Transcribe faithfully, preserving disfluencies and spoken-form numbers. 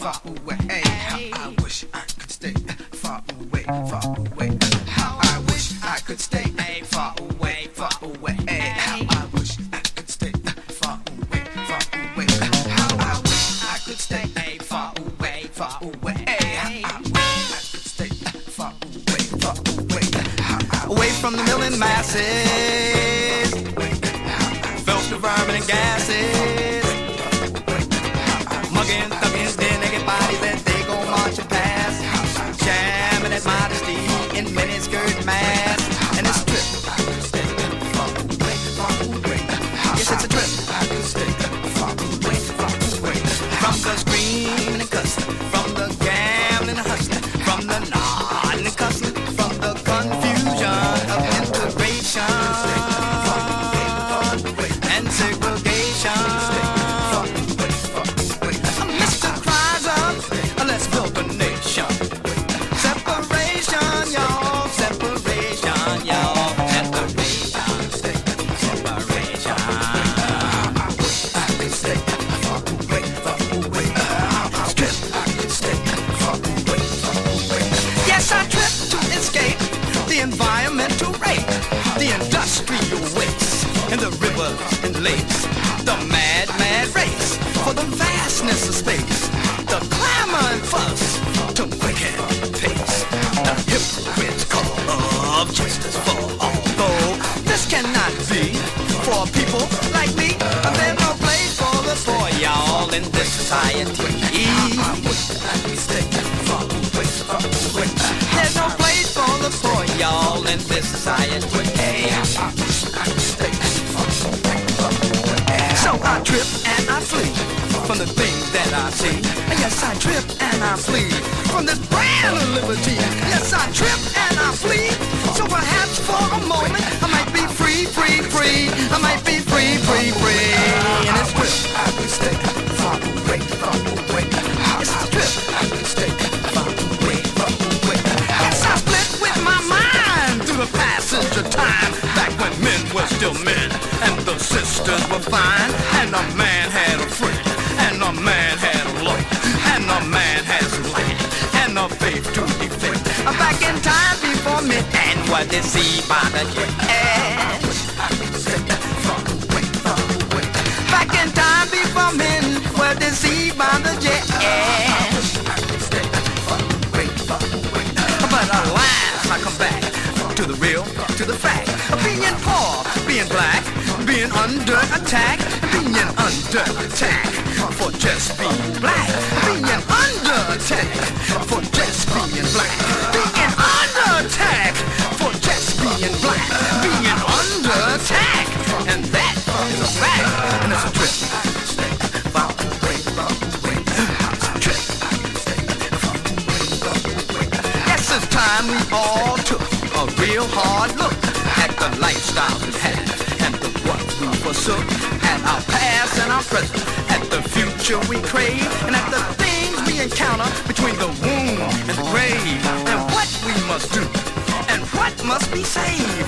far away. How I wish I could stay far away, far away. How I wish I could stay far away, far away. How I wish I could stay far away, far away. How I wish I could stay far away, far away. How I wish I could stay far away, far away. Away from the million masses, filthy vermin and gases, mugging, thugging, dead naked bodies that they go marching past, jamming at modesty in miniskirt masks, and it's a trip. Yes, it's a trip. From the screaming and cussing, from the gambling and hustling, from the nodding and cussing, from the confusion of integration and segregation. Mister cries up, let's build a nation. Separation, y'all, separation, y'all, separation, separation. Yes, I trip to escape the environmental rape, the industrial waste, and the rivers and lakes, the mad, mad race for the vastness of space, the clamor and fuss to wicked pace, the hypocrite's call of justice for all. Though this cannot be for people like me, there's no place for the poor, y'all, in this society. There's no place for the poor, y'all, in this society. So I trip and I flee from the things that I see. And yes, I trip and I flee from this brand of liberty. Yes, I trip and I flee. So perhaps for a moment I might be free, free, free. I might be free, free, free. And it's trip. I can stay far away, far away. It's a trip. I can stay far away, far away. Yes, I split with my mind through the passage of time, back when men were still men and the sisters were fine, and a man had a friend, and a man had a love, and a man has light, and a faith to defend. I'm back in time before men and were deceived by the jet. Back in time before men were deceived by the jet. But alas, I come back to the real, to the fact of being poor, being black, being under attack, being under attack for just being black, being under attack for just being black, being under attack for just being black, being under attack, and that is a fact, and it's a trip. Yes, it's time we all took a real hard look at the lifestyle we had and the what we forsook, at our past and our present, at the future we crave, and at the things we encounter between the womb and the grave, and what we must do and what must be saved